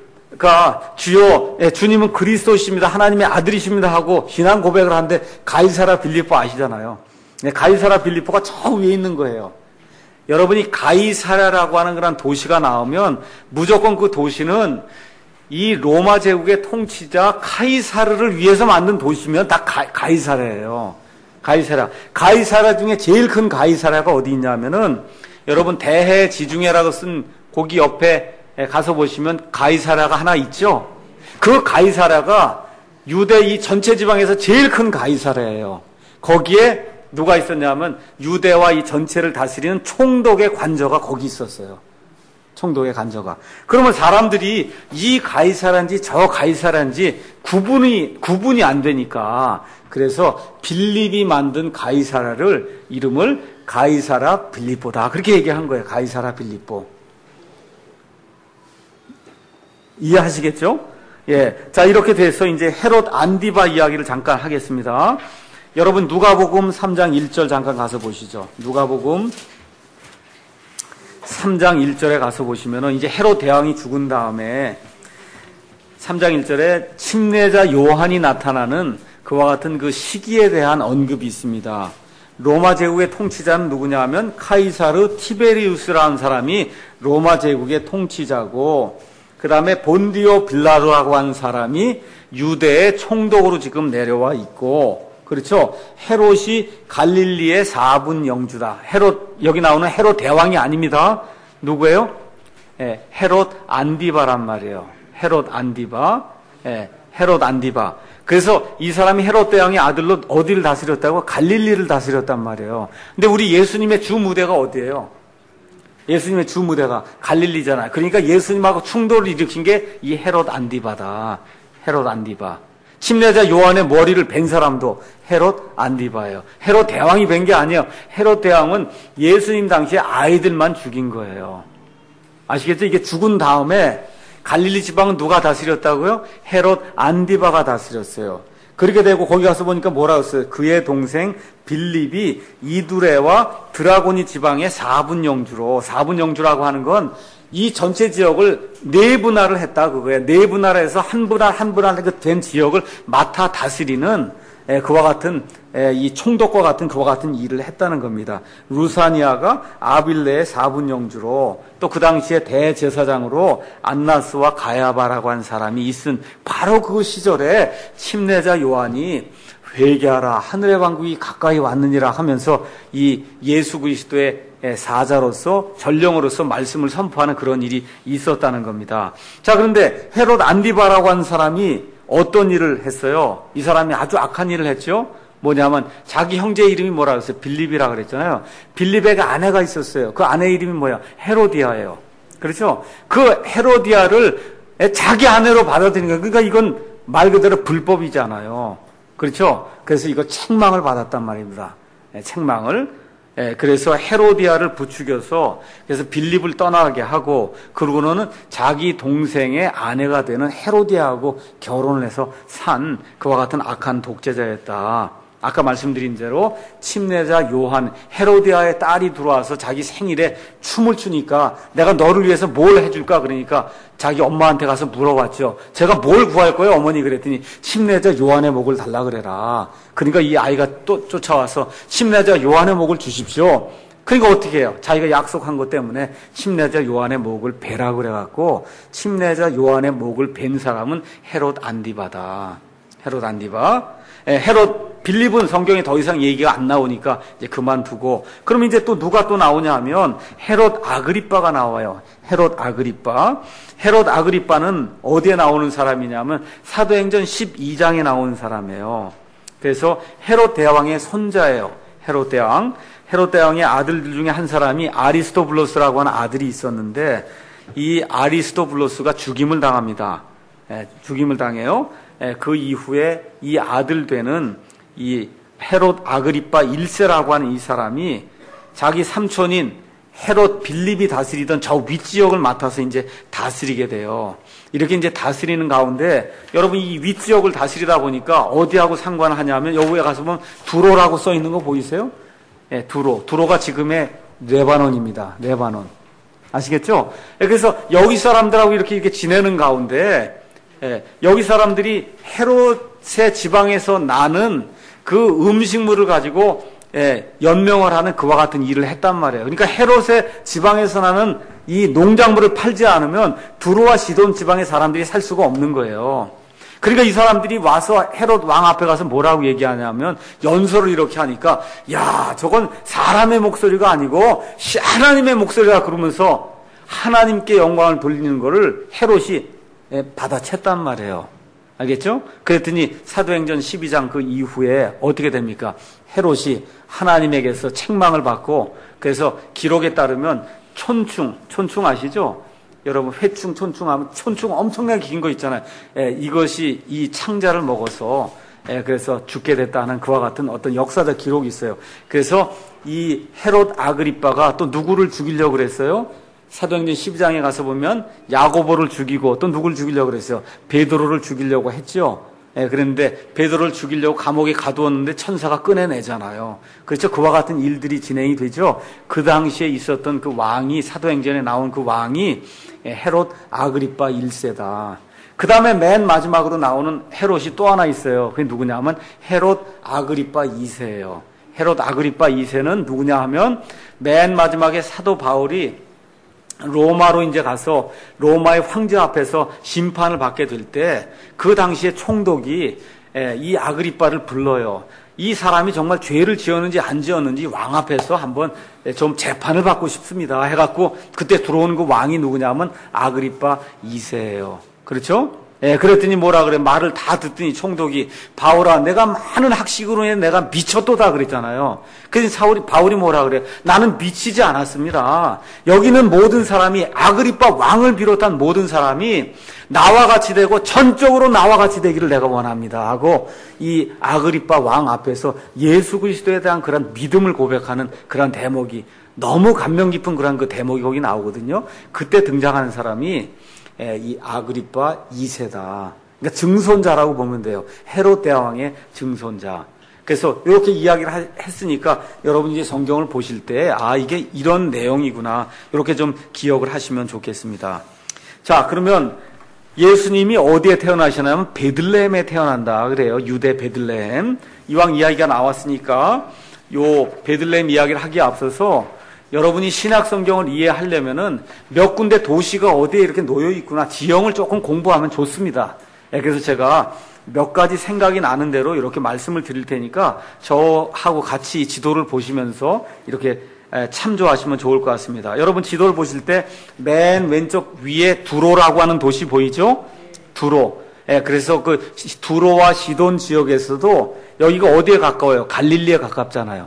주여, 주님은 그리스도이십니다. 하나님의 아들이십니다 하고 신앙 고백을 하는데 가이사라 빌립보 아시잖아요. 가이사라 빌립보가 저 위에 있는 거예요. 여러분이 가이사라라고 하는 그런 도시가 나오면 무조건 그 도시는 이 로마 제국의 통치자 카이사르를 위해서 만든 도시면 다 가이사라예요. 가이사라 중에 제일 큰 가이사라가 어디 있냐면은 여러분 대해지중해라고 쓴 거기 옆에 가서 보시면 가이사라가 하나 있죠. 그 가이사라가 유대 이 전체 지방에서 제일 큰 가이사라예요. 거기에 누가 있었냐면 유대와 이 전체를 다스리는 총독의 관저가 거기 있었어요. 총독의 관저가. 그러면 사람들이 이 가이사라인지 저 가이사라인지 구분이 안 되니까 그래서 빌립이 만든 가이사라를 이름을 가이사라 빌립보다 그렇게 얘기한 거예요. 가이사라 빌립보. 이해하시겠죠? 자, 이렇게 돼서 이제 헤롯 안디바 이야기를 잠깐 하겠습니다. 여러분 누가복음 3장 1절 잠깐 가서 보시죠. 누가복음 3장 1절에 가서 보시면은 이제 헤롯 대왕이 죽은 다음에 3장 1절에 침례자 요한이 나타나는 그와 같은 그 시기에 대한 언급이 있습니다. 로마 제국의 통치자는 누구냐 하면 카이사르 티베리우스라는 사람이 로마 제국의 통치자고 그 다음에 본디오 빌라도라고 하는 사람이 유대의 총독으로 지금 내려와 있고 그렇죠. 헤롯이 갈릴리의 4분 영주다. 여기 나오는 헤롯 대왕이 아닙니다. 누구예요? 헤롯 안디바란 말이에요. 헤롯 안디바. 헤롯 안디바. 그래서 이 사람이 헤롯 대왕의 아들로 어디를 다스렸다고? 갈릴리를 다스렸단 말이에요. 근데 우리 예수님의 주 무대가 어디예요? 예수님의 주 무대가 갈릴리잖아요. 그러니까 예수님하고 충돌을 일으킨 게 이 헤롯 안디바다. 헤롯 안디바. 침례자 요한의 머리를 벤 사람도 헤롯 안디바예요. 헤롯 대왕이 벤 게 아니에요. 헤롯 대왕은 예수님 당시에 아이들만 죽인 거예요. 아시겠죠? 이게 죽은 다음에 갈릴리 지방은 누가 다스렸다고요? 헤롯 안디바가 다스렸어요. 그렇게 되고 거기 가서 보니까 뭐라고 했어요? 그의 동생 빌립이 이두레와 드라고니 지방의 4분 영주라고 하는 건 이 전체 지역을 내분할을 했다 그거예요. 내분할해서 한 분할 된 지역을 맡아 다스리는 그와 같은 이 총독과 같은 그와 같은 일을 했다는 겁니다. 루사니아가 아빌레의 4분 영주로 또 그 당시에 대제사장으로 안나스와 가야바라고 하는 사람이 있은 바로 그 시절에 침례자 요한이 회개하라 하늘의 왕국이 가까이 왔느니라 하면서 이 예수 그리스도의 사자로서 전령으로서 말씀을 선포하는 그런 일이 있었다는 겁니다. 자, 그런데 헤롯 안디바라고 하는 사람이 어떤 일을 했어요? 이 사람이 아주 악한 일을 했죠. 뭐냐면 자기 형제 이름이 뭐라고 했어요? 빌립이라 그랬잖아요. 빌립에게 아내가 있었어요. 그 아내 이름이 뭐야? 헤로디아예요. 그렇죠? 그 헤로디아를 자기 아내로 받아들인 거예요. 그러니까 이건 말 그대로 불법이잖아요. 그렇죠? 그래서 이거 책망을 받았단 말입니다. 책망을. 그래서 헤로디아를 부추겨서 그래서 빌립을 떠나게 하고 그러고는 자기 동생의 아내가 되는 헤로디아하고 결혼을 해서 산 그와 같은 악한 독재자였다. 아까 말씀드린 대로 침례자 요한, 헤로디아의 딸이 들어와서 자기 생일에 춤을 추니까 내가 너를 위해서 뭘 해줄까 그러니까 자기 엄마한테 가서 물어봤죠. 제가 뭘 구할 거예요 어머니 그랬더니 침례자 요한의 목을 달라 그래라. 그러니까 이 아이가 또 쫓아와서 침례자 요한의 목을 주십시오. 그러니까 어떻게 해요? 자기가 약속한 것 때문에 침례자 요한의 목을 베라 그래갖고 침례자 요한의 목을 벤 사람은 헤롯 안디바다. 헤롯 안디바. 헤롯 빌립은 성경에 더 이상 얘기가 안 나오니까 이제 그만두고 그럼 이제 또 누가 또 나오냐 하면 헤롯 아그리빠가 나와요. 헤롯 아그리빠. 헤롯 아그리빠는 어디에 나오는 사람이냐면 사도행전 12장에 나오는 사람이에요. 그래서 헤롯 대왕의 손자예요. 헤롯 대왕. 헤롯 대왕의 아들들 중에 한 사람이 아리스토블로스라고 하는 아들이 있었는데 이 아리스토블로스가 죽임을 당합니다. 죽임을 당해요. 그 이후에 이 아들 되는 이 헤롯 아그리빠 1세라고 하는 이 사람이 자기 삼촌인 헤롯 빌립이 다스리던 저 윗지역을 맡아서 이제 다스리게 돼요. 이렇게 이제 다스리는 가운데 여러분 이 윗지역을 다스리다 보니까 어디하고 상관하냐면 여기에 가서 보면 두로라고 써 있는 거 보이세요? 두로. 두로가 지금의 레바논입니다. 레바논. 아시겠죠? 그래서 여기 사람들하고 이렇게 지내는 가운데 여기 사람들이 헤롯의 지방에서 나는 그 음식물을 가지고 연명을 하는 그와 같은 일을 했단 말이에요. 그러니까 헤롯의 지방에서 나는 이 농작물을 팔지 않으면 두로와 시돈 지방의 사람들이 살 수가 없는 거예요. 그러니까 이 사람들이 와서 헤롯 왕 앞에 가서 뭐라고 얘기하냐면 연설을 이렇게 하니까 야 저건 사람의 목소리가 아니고 하나님의 목소리라 그러면서 하나님께 영광을 돌리는 거를 헤롯이 받아챘단 말이에요. 알겠죠? 그랬더니 사도행전 12장 그 이후에 어떻게 됩니까? 헤롯이 하나님에게서 책망을 받고 그래서 기록에 따르면 촌충 아시죠? 여러분 회충, 촌충하면 촌충 엄청나게 긴 거 있잖아요. 이것이 이 창자를 먹어서 그래서 죽게 됐다는 그와 같은 어떤 역사적 기록이 있어요. 그래서 이 헤롯 아그리빠가 또 누구를 죽이려고 그랬어요? 사도행전 12장에 가서 보면 야고보를 죽이고 또 누굴 죽이려고 그랬어요? 베드로를 죽이려고 했죠. 그런데 베드로를 죽이려고 감옥에 가두었는데 천사가 꺼내내잖아요. 그렇죠? 그와 같은 일들이 진행이 되죠. 그 당시에 있었던 그 왕이 사도행전에 나온 그 왕이 헤롯 아그리빠 1세다. 그 다음에 맨 마지막으로 나오는 헤롯이 또 하나 있어요. 그게 누구냐 하면 헤롯 아그리빠 2세예요. 헤롯 아그리빠 2세는 누구냐 하면 맨 마지막에 사도 바울이 로마로 이제 가서 로마의 황제 앞에서 심판을 받게 될 때 그 당시에 총독이 이 아그리빠를 불러요. 이 사람이 정말 죄를 지었는지 안 지었는지 왕 앞에서 한번 좀 재판을 받고 싶습니다. 해갖고 그때 들어오는 그 왕이 누구냐면 아그리빠 2세예요. 그렇죠? 그랬더니 뭐라 그래? 말을 다 듣더니 총독이 바울아, 내가 많은 학식으로 해 내가 미쳤도다 그랬잖아요. 그래서 바울이 뭐라 그래? 나는 미치지 않았습니다. 여기는 모든 사람이 아그리빠 왕을 비롯한 모든 사람이 나와 같이 되고 전적으로 나와 같이 되기를 내가 원합니다. 하고 이 아그리빠 왕 앞에서 예수 그리스도에 대한 그런 믿음을 고백하는 그런 대목이 너무 감명 깊은 그런 그 대목이 거기 나오거든요. 그때 등장하는 사람이 이 아그리빠 2세다. 그러니까 증손자라고 보면 돼요. 헤롯 대왕의 증손자. 그래서 이렇게 이야기를 했으니까 여러분이 이제 성경을 보실 때 이게 이런 내용이구나. 이렇게 좀 기억을 하시면 좋겠습니다. 자, 그러면 예수님이 어디에 태어나시냐면 베들레헴에 태어난다 그래요. 유대 베들레헴. 이왕 이야기가 나왔으니까 요 베들레헴 이야기를 하기에 앞서서 여러분이 신약 성경을 이해하려면은 몇 군데 도시가 어디에 이렇게 놓여 있구나. 지형을 조금 공부하면 좋습니다. 그래서 제가 몇 가지 생각이 나는 대로 이렇게 말씀을 드릴 테니까 저하고 같이 지도를 보시면서 이렇게 참조하시면 좋을 것 같습니다. 여러분 지도를 보실 때 맨 왼쪽 위에 두로라고 하는 도시 보이죠? 두로. 그래서 그 두로와 시돈 지역에서도 여기가 어디에 가까워요? 갈릴리에 가깝잖아요.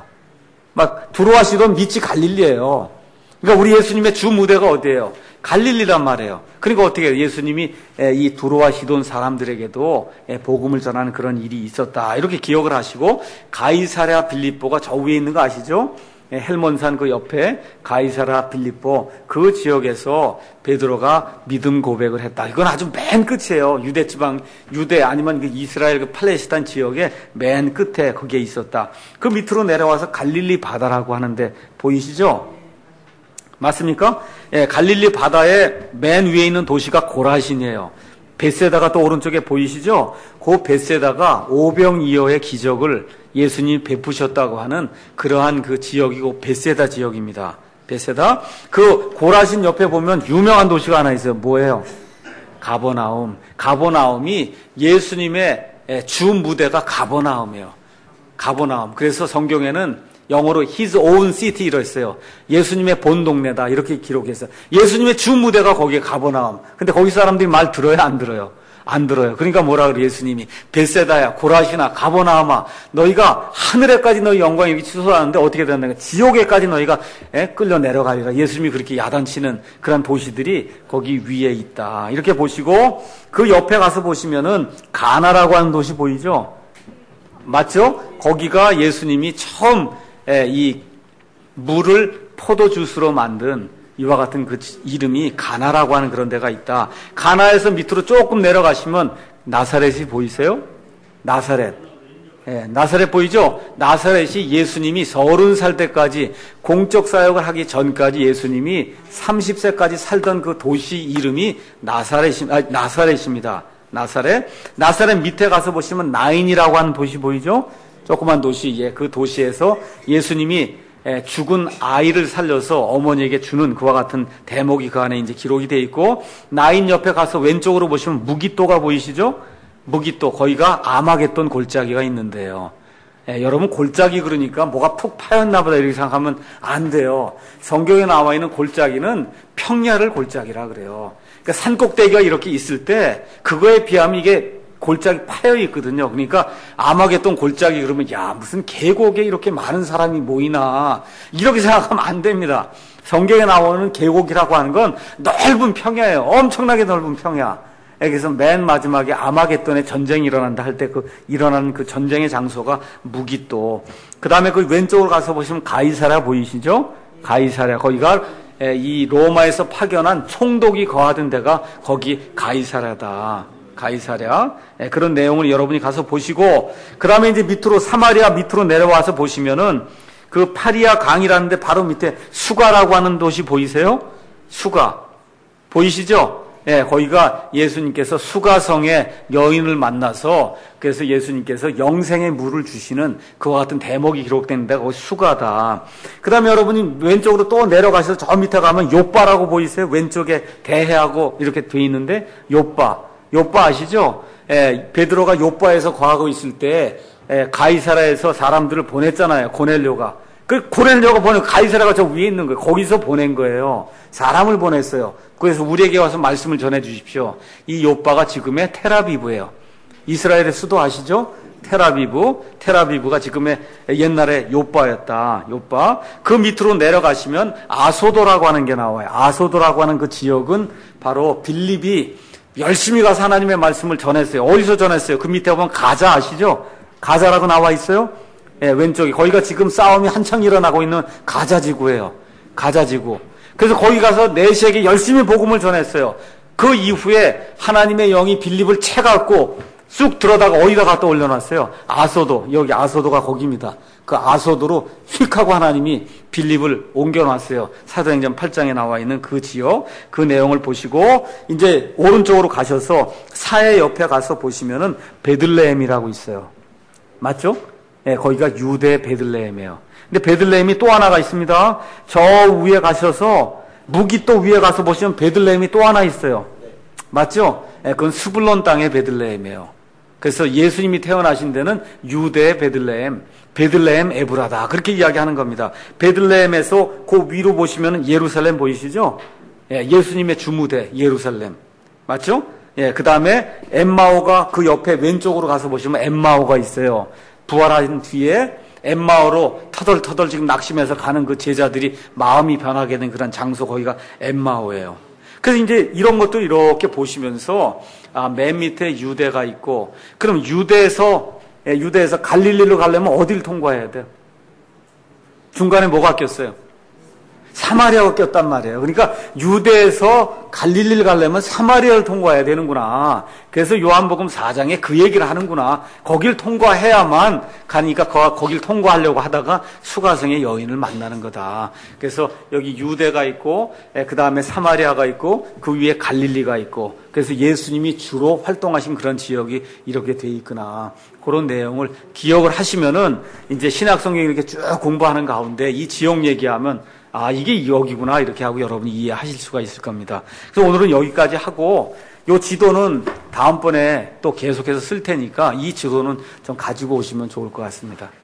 막 두로와 시돈 밑이 갈릴리예요. 그러니까 우리 예수님의 주 무대가 어디예요? 갈릴리란 말이에요. 그러니까 어떻게 해요? 예수님이 이 두로와 시돈 사람들에게도 복음을 전하는 그런 일이 있었다. 이렇게 기억을 하시고 가이사랴 빌립보가 저 위에 있는 거 아시죠? 헬몬산 그 옆에 가이사라 빌립보 그 지역에서 베드로가 믿음 고백을 했다. 이건 아주 맨 끝이에요. 유대 지방, 유대 아니면 그 이스라엘 그 팔레스타인 지역의 맨 끝에 거기에 있었다. 그 밑으로 내려와서 갈릴리 바다라고 하는데 보이시죠? 맞습니까? 예, 갈릴리 바다의 맨 위에 있는 도시가 고라신이에요. 벳세다가 또 오른쪽에 보이시죠? 그 벳세다가 오병이어의 기적을 예수님이 베푸셨다고 하는 그러한 그 지역이고 벳세다 지역입니다. 벳세다. 그 고라신 옆에 보면 유명한 도시가 하나 있어요. 뭐예요? 가버나움. 가버나움이 예수님의 주 무대가 가버나움이에요. 가버나움. 그래서 성경에는 영어로 his own city 이라 했어요. 예수님의 본 동네다 이렇게 기록했어요. 예수님의 주 무대가 거기에 가버나움. 근데 거기 사람들이 말 들어요? 안 들어요? 안 들어요. 그러니까 뭐라 그래 예수님이 벳세다야 고라시나 가버나움아 너희가 하늘에까지 너희 영광이 이렇게 치솟았는데 어떻게 된다는 거야? 지옥에까지 너희가 끌려 내려가리라. 예수님이 그렇게 야단치는 그런 도시들이 거기 위에 있다. 이렇게 보시고 그 옆에 가서 보시면은 가나라고 하는 도시 보이죠? 맞죠? 거기가 예수님이 처음 이 물을 포도주스로 만든 이와 같은 그 이름이 가나라고 하는 그런 데가 있다. 가나에서 밑으로 조금 내려가시면 나사렛이 보이세요? 나사렛. 나사렛 보이죠? 나사렛이 예수님이 30살 때까지 공적 사역을 하기 전까지 예수님이 30세까지 살던 그 도시 이름이 나사렛입니다. 나사렛 밑에 가서 보시면 나인이라고 하는 도시 보이죠? 조그만 도시, 그 도시에서 예수님이 죽은 아이를 살려서 어머니에게 주는 그와 같은 대목이 그 안에 이제 기록이 되어 있고, 나인 옆에 가서 왼쪽으로 보시면 무기또가 보이시죠? 무기또, 거기가 아마겟돈 골짜기가 있는데요. 여러분 골짜기 그러니까 뭐가 푹 파였나 보다 이렇게 생각하면 안 돼요. 성경에 나와 있는 골짜기는 평야를 골짜기라 그래요. 그러니까 산꼭대기가 이렇게 있을 때 그거에 비하면 이게 골짜기 파여 있거든요. 그러니까 아마겟돈 골짜기 그러면 야 무슨 계곡에 이렇게 많은 사람이 모이나 이렇게 생각하면 안 됩니다. 성경에 나오는 계곡이라고 하는 건 넓은 평야예요. 엄청나게 넓은 평야. 그래서 맨 마지막에 아마겟돈의 전쟁이 일어난다 할 때 일어나는 그 전쟁의 장소가 무기또. 그 다음에 그 왼쪽으로 가서 보시면 가이사랴 보이시죠? 가이사랴. 거기가 이 로마에서 파견한 총독이 거하던 데가 거기 가이사랴다. 가이사랴. 그런 내용을 여러분이 가서 보시고, 그 다음에 이제 밑으로 사마리아 밑으로 내려와서 보시면은 그 파리아 강이라는데 바로 밑에 수가라고 하는 도시 보이세요? 수가. 보이시죠? 거기가 예수님께서 수가성의 여인을 만나서 그래서 예수님께서 영생의 물을 주시는 그와 같은 대목이 기록된 데가 거기 수가다. 그 다음에 여러분이 왼쪽으로 또 내려가셔서 저 밑에 가면 요빠라고 보이세요? 왼쪽에 대해하고 이렇게 돼 있는데 요빠 아시죠? 베드로가 요빠에서 거하고 있을 때 가이사라에서 사람들을 보냈잖아요. 고넬료가. 그 고넬료가 보낸 가이사라가 저 위에 있는 거예요. 거기서 보낸 거예요. 사람을 보냈어요. 그래서 우리에게 와서 말씀을 전해 주십시오. 이 요빠가 지금의 텔아비브예요. 이스라엘의 수도 아시죠? 텔아비브가 지금의 옛날에 요빠였다. 요빠. 그 밑으로 내려가시면 아소도라고 하는 게 나와요. 아소도라고 하는 그 지역은 바로 빌립이 열심히 가서 하나님의 말씀을 전했어요. 어디서 전했어요? 그 밑에 보면 가자 아시죠? 가자라고 나와 있어요. 왼쪽에. 거기가 지금 싸움이 한창 일어나고 있는 가자지구예요. 가자지구. 그래서 거기 가서 내시에게 열심히 복음을 전했어요. 그 이후에 하나님의 영이 빌립을 채갖고 쑥 들어다가 어디다 갖다 올려놨어요? 아소도. 여기 아소도가 거기입니다. 그 아소도로 휙 하고 하나님이 빌립을 옮겨놨어요. 사도행전 8장에 나와 있는 그 지역, 그 내용을 보시고 이제 오른쪽으로 가셔서 사해 옆에 가서 보시면은 베들레헴이라고 있어요. 맞죠? 거기가 유대 베들레헴이에요. 근데 베들레헴이 또 하나가 있습니다. 저 위에 가셔서 무기또 위에 가서 보시면 베들레헴이 또 하나 있어요. 맞죠? 그건 스불론 땅의 베들레헴이에요. 그래서 예수님이 태어나신 데는 유대 베들레헴 에브라다. 그렇게 이야기하는 겁니다. 베들레헴에서 그 위로 보시면 예루살렘 보이시죠? 예수님의 주무대 예루살렘. 맞죠? 그 다음에 엠마오가 그 옆에 왼쪽으로 가서 보시면 엠마오가 있어요. 부활한 뒤에 엠마오로 터덜터덜 지금 낙심해서 가는 그 제자들이 마음이 변하게 된 그런 장소 거기가 엠마오예요. 그래서 이제 이런 것도 이렇게 보시면서 맨 밑에 유대가 있고 그럼 유대에서 갈릴리로 가려면 어디를 통과해야 돼요? 중간에 뭐가 꼈어요? 사마리아가 꼈단 말이에요. 그러니까 유대에서 갈릴리를 가려면 사마리아를 통과해야 되는구나. 그래서 요한복음 4장에 그 얘기를 하는구나. 거길 통과해야만 가니까 거길 통과하려고 하다가 수가성의 여인을 만나는 거다. 그래서 여기 유대가 있고 그 다음에 사마리아가 있고 그 위에 갈릴리가 있고 그래서 예수님이 주로 활동하신 그런 지역이 이렇게 돼 있구나. 그런 내용을 기억을 하시면은 이제 신약성경 이렇게 쭉 공부하는 가운데 이 지역 얘기하면 아, 이게 여기구나 이렇게 하고 여러분이 이해하실 수가 있을 겁니다. 그래서 오늘은 여기까지 하고 이 지도는 다음번에 또 계속해서 쓸 테니까 이 지도는 좀 가지고 오시면 좋을 것 같습니다.